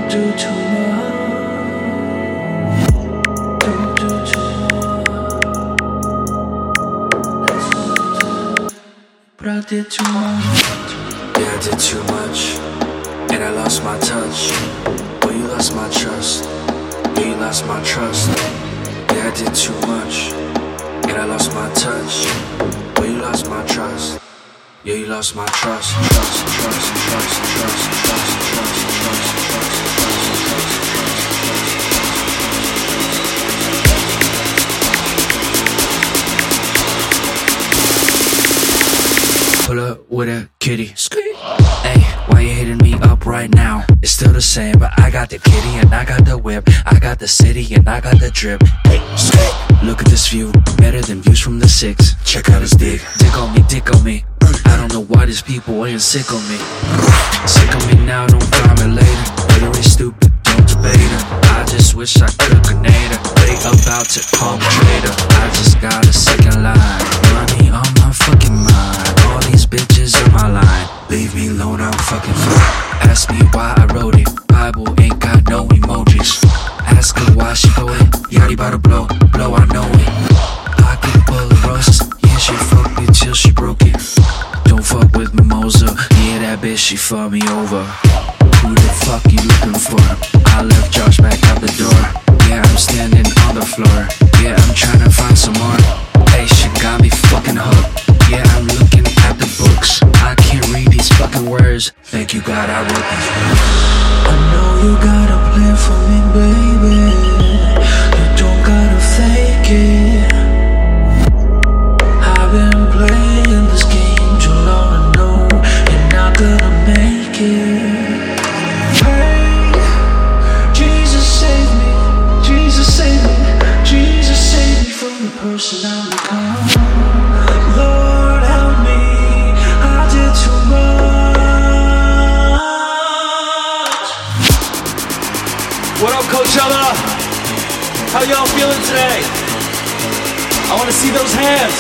do too much. Don't do too much. But I did too much. Yeah, I did too much, and I lost my touch. Well, you lost my trust. Yeah, you lost my trust. Yeah, I did too much, and I lost my touch. Well, you lost my trust. Yeah, you lost my trust. Trust, trust, trust, trust, trust, trust, trust, trust. Pull up with a kitty. Hey, why you hitting me up right now? It's still the same, but I got the kitty and I got the whip. I got the city and I got the drip. Hey, look at this view, better than views from the 6. Check out his dick. Dick on me, dick on me. I don't know why these people ain't sick on me. Sick on me now, don't find me later. Later is stupid, don't debate her. I just wish I could grenade her. They about to call me traitor. I just got a second line. Money on my fucking mind. All these bitches on my line. Leave me alone, I'm fucking fine. Ask me why I wrote it. Bible ain't got no emojis. Ask her why she wrote it. Yachty about to blow, blow, I know it. Pocket full of roses. Yeah, she fucked me till she broke it. Don't fuck with Mimosa. Yeah, that bitch, she fucked me over. Who the fuck you looking for? I left Josh back out the door. Yeah, I'm standing on the floor. Yeah, I'm trying to find some more. Hey, she got me fucking hooked. Yeah, I'm looking at the books. I can't read these fucking words. Thank you, God, I wrote these words. I know you got a plan for me, baby. You don't gotta fake it. I've been playing this game too long to know you're not gonna make it. Hey, Jesus save me, Jesus save me, Jesus save me from the person I've become. Lord help me, I did too much. What up, Coachella? How y'all feeling today? I want to see those hands.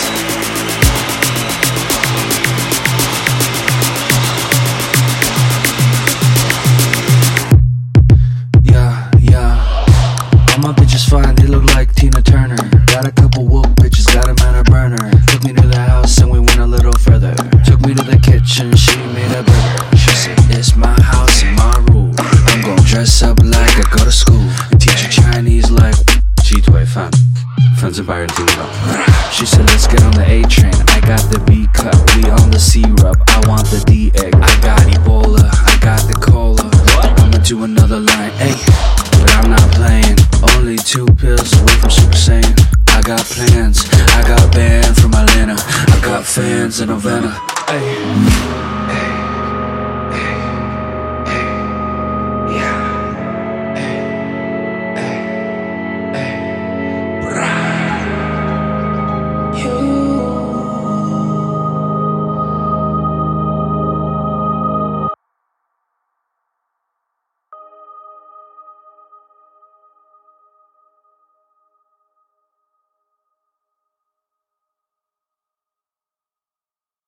All my bitches fine, they look like Tina Turner. Got a couple woke bitches, got them at a burner. Took me to the house and we went a little further. Took me to the kitchen, she made a burger. She said, it's my house and my rule. I'm gon' dress up like I go to school and teach you Chinese like G2 fan. She said, let's get on the A train. I got the B cup, we on the syrup. I want the D egg. I got Ebola, I got the cola. I'ma do another line, ayy. But I'm not playing. Only 2 pills away from Super Saiyan. I got plans, I got banned from Atlanta. I got fans in Havana. Ay.